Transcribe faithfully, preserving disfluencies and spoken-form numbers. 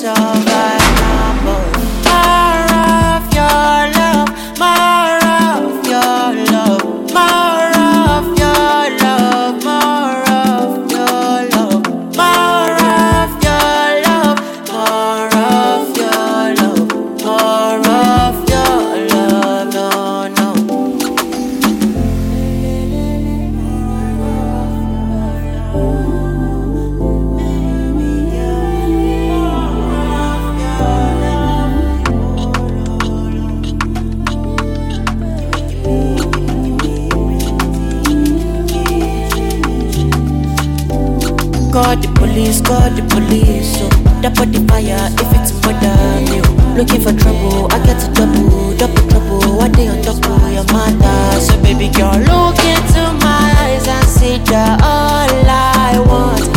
survive now, boy. More of your love, more of your love, more of your love, more of your love, more of your love, more of your love, more of your love, no, no. Call the police, call the police. So that body fire if it's bother me. Oh. Looking for trouble, I get to double, double trouble. One day on top of your mother. So baby girl, look into my eyes and see that all I want